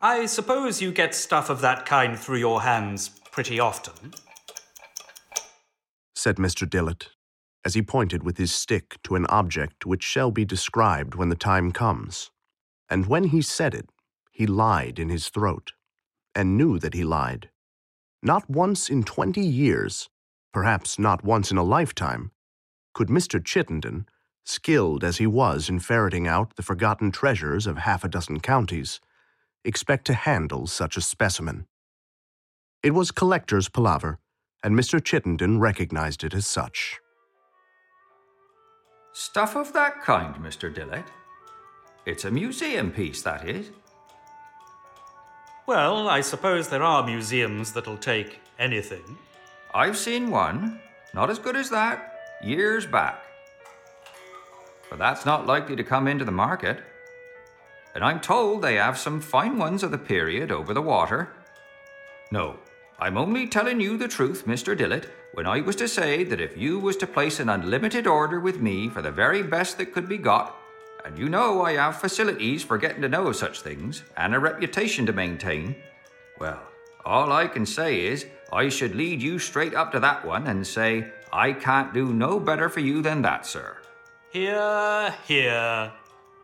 I suppose you get stuff of that kind through your hands pretty often, said Mr. Dillett, as he pointed with his stick to an object which shall be described when the time comes. And when he said it, he lied in his throat, and knew that he lied. Not once in 20 years, perhaps not once in a lifetime, could Mr. Chittenden, skilled as he was in ferreting out the forgotten treasures of half a dozen counties, expect to handle such a specimen. It was collector's palaver, and Mr. Chittenden recognized it as such. Stuff of that kind, Mr. Dillett? It's a museum piece, that is. Well, I suppose there are museums that'll take anything. I've seen one, not as good as that, years back. But that's not likely to come into the market. And I'm told they have some fine ones of the period over the water. No, I'm only telling you the truth, Mr. Dillett, when I was to say that if you was to place an unlimited order with me for the very best that could be got, and you know I have facilities for getting to know of such things, and a reputation to maintain, well, all I can say is I should lead you straight up to that one and say, I can't do no better for you than that, sir. Hear, hear.